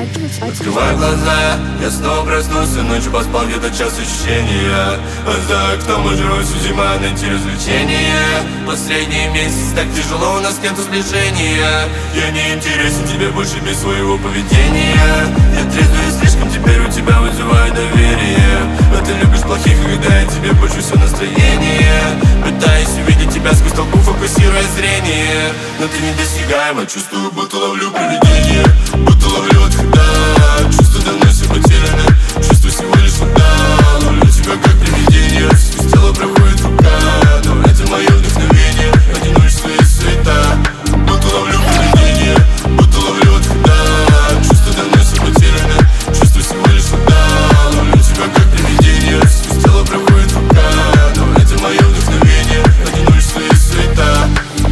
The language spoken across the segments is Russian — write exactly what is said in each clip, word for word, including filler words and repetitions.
Открываю глаза, я снова проснулся. Ночью поспал где-то час ощущения. А за окном уже осень, зима, найти развлечения. Последний месяц так тяжело, у нас нету сближения. Я не интересен тебе больше без своего поведения. Я трезвый слишком, теперь у тебя вызываю доверие. А ты любишь плохих, когда я тебе больше все настроение. Пытаюсь увидеть тебя сквозь толпу, фокусируя зрение. Но ты недосягаема, чувствую, будто ловлю привидение. Будто ловлю отхода, чувства давно все потеряны. Чувство всего лишь вода, ловлю тебя как привидение. Сквозь тело проходит рука, но это мое вдохновение. Одиночество и суета, будто ловлю привидение. Будто ловлю отхода, чувства давно все потеряны. Чувство всего лишь вода, ловлю тебя как привидение. Сквозь тело проходит рука, но это мое вдохновение. Одиночество и суета.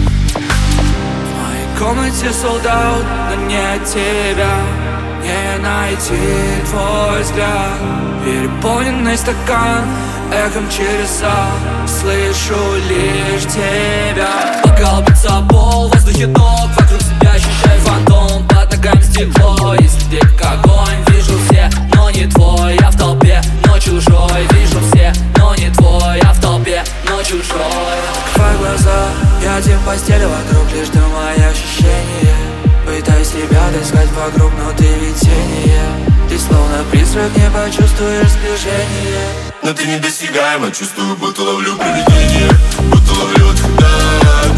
В комнате солдат, но нет тебя. Не найти твой взгляд. Переполненный стакан, эхом через зал. Слышу лишь тебя. Бокал бьется пол, в воздухе ток. Вокруг себя ощущаю фантом. Под ногами стекло, если где как огонь. Вижу все, но не твой. Я в толпе, но чужой. Вижу все, но не твой. Я в толпе, но чужой. Открывай глаза, я один в постели. Вокруг лишь дым, мои ощущения. Пытаюсь тебя таскать вокруг, но ты ведь тенее. Ты словно призрак, не почувствуешь сближение. Но ты недосягаема, чувствую, будто ловлю привидение. Будто ловлю отхода,